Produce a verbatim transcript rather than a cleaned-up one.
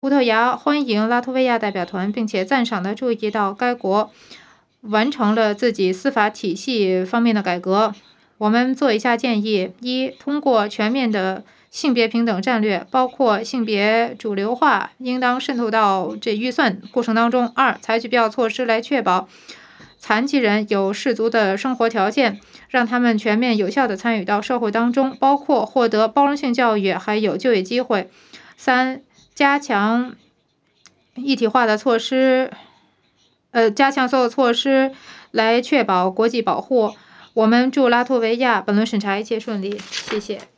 葡萄牙欢迎拉脱维亚代表团，并且赞赏地注意到该国完成了自己司法体系方面的改革。我们做以下建议：一、通过全面的性别平等战略，包括性别主流化，应当渗透到这预算过程当中；二、采取必要措施来确保残疾人有适足的生活条件，让他们全面有效地参与到社会当中，包括获得包容性教育，还有就业机会；三、加强一体化的措施，呃，加强所有措施来确保国际保护。我们祝拉脱维亚本轮审查一切顺利，谢谢。